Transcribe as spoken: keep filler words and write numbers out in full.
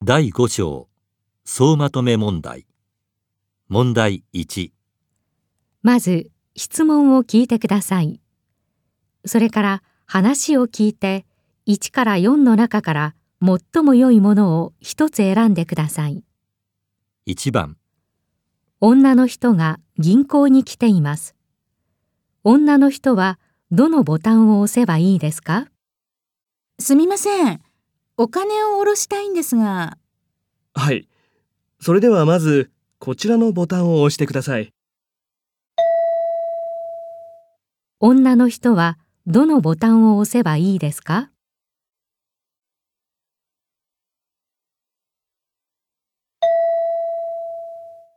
だいご章総まとめ問題。問題いち。 まず質問を聞いてください。それから話を聞いていちからよんの中から最も良いものを一つ選んでください。 いちばん、 女の人が銀行に来ています。女の人はどのボタンを押せばいいですか？ すみません。お金を下ろしたいんですが。 はい。それではまず、こちらのボタンを押してください。 女の人はどのボタンを押せばいいですか？